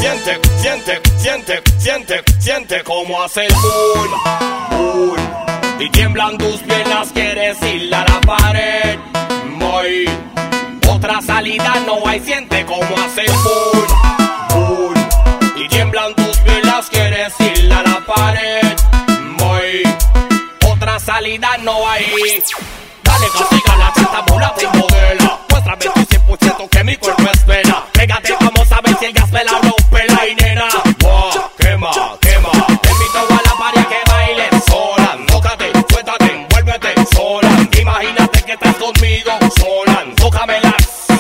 Siente como hace el boom. Y tiemblan tus piernas, quieres ir a la pared. Muy. Otra salida no hay, siente como hace el boom. Y tiemblan tus piernas, quieres ir a la pared. Muy. Otra salida no hay. Dale, castiga la chata, múlate y modela. Muéstrame tu 100% que mi cuerpo espera. Pégate, vamos a ver si el gas me la rompe la nena. Wow, quema. Te invito a la paria que baile sola. Tócate, suéltate, envuélvete sola. Imagínate que estás conmigo sola. Tócamelas.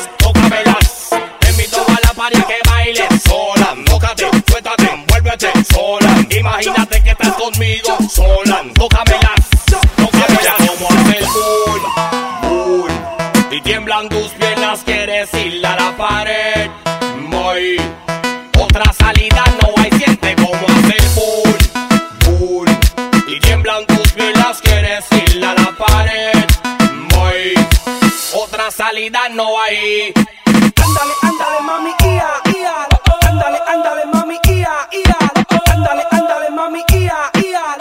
Te invito a la paria que baile sola. Tócate, suéltate, envuélvete sola. Imagínate que estás conmigo sola. Tócamelas. Como hace el boom. Y tiemblan tus piernas, quieres ir a la pared. Muy. Otra salida no hay, siente como hace el boom. Y tiemblan tus piernas, quieres ir a la pared. Muy. Otra salida no hay. Ándale, mami, ia. Ándale, mami, ia. Ándale, mami, ia.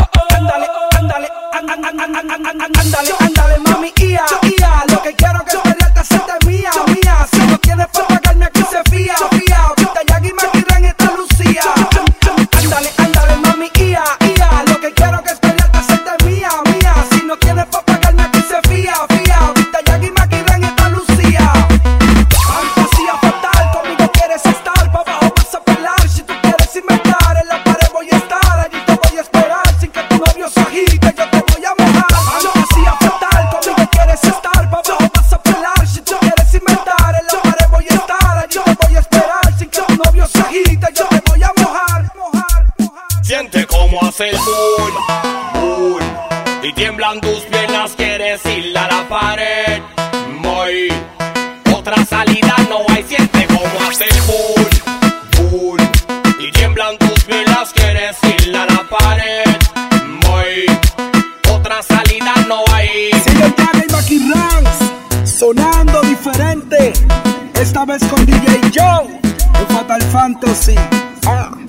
Ándale, mami, ia. Lo que quiero que perderte hacerte mía. Si no tienes para pagarme aquí se fía. Ahorita Yagi, Maquirán y esta Lucía. Ándale, mami, ia. Lo que quiero que perderte hacerte mía. Si no tienes para pagarme aquí se fía. Ahorita Yagi, Maquirán y esta Lucía. Fantasía fatal, conmigo quieres estar. Pa' abajo vas a pelar. Si tú quieres inventar, en la pared voy a estar. Allí te voy a esperar sin que tu novio se agite. Yo te voy a mojar. Fantasía fatal, conmigo quieres estar. Pa' abajo vas a pelar. Si tú quieres inventar, en la pared voy a estar. Allí te voy a esperar sin que tu novio se agite. Yo te voy a mojar. Siente como hace el boom. Y tiemblan tus piernas, quieres ir a la pared. Muy. Otra salida no hay, siente como hace el boom. Y tiemblan tus piernas, quieres ir a la pared. Muy. Otra salida no hay. Sigue Yagi y Maquirán, sonando diferente. Esta vez con DJ Joe, en Fatal Fantasy.